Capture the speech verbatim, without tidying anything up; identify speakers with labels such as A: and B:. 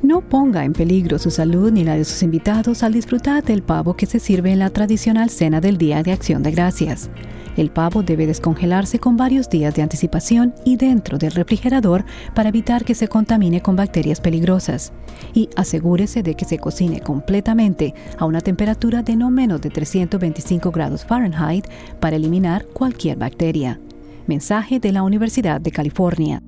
A: No ponga en peligro su salud ni la de sus invitados al disfrutar del pavo que se sirve en la tradicional cena del Día de Acción de Gracias. El pavo debe descongelarse con varios días de anticipación y dentro del refrigerador para evitar que se contamine con bacterias peligrosas. Y asegúrese de que se cocine completamente a una temperatura de no menos de trescientos veinticinco grados Fahrenheit para eliminar cualquier bacteria. Mensaje de la Universidad de California.